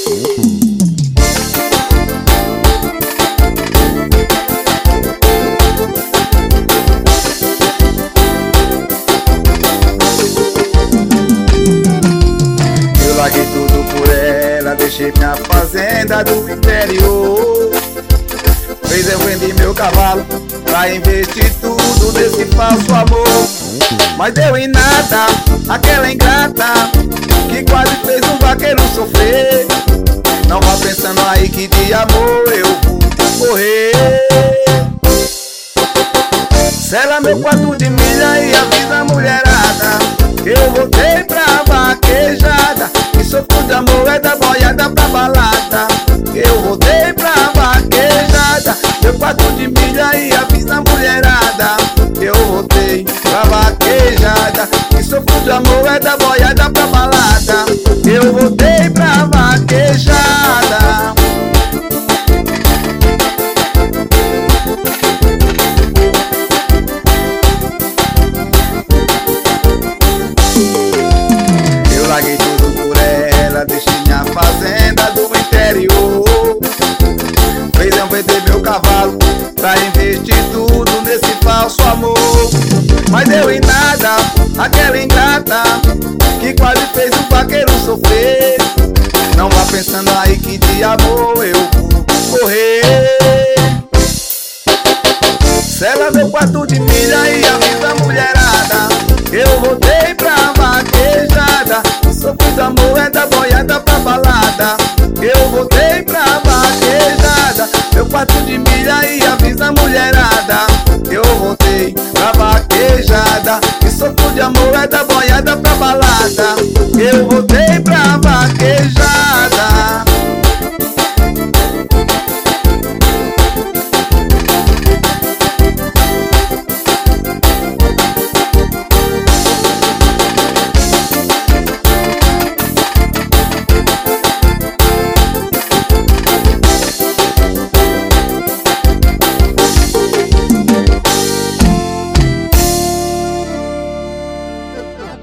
Eu larguei tudo por ela, deixei minha fazenda do interior. Fez eu vendi meu cavalo pra investir tudo nesse falso amor. Mas deu em nada, aquela ingrata que quase fez um vaqueiro sofrer. Não vá pensando aí que de amor eu vou morrer. Sela meu quarto de milha e avisa a mulherada que eu voltei pra vaquejada. Que sofro de amor é da boiada pra balada. Que eu voltei pra vaquejada. Meu quarto de milha e avisa a mulherada que eu voltei pra vaquejada. Que sofro de amor é da boiada pra balada.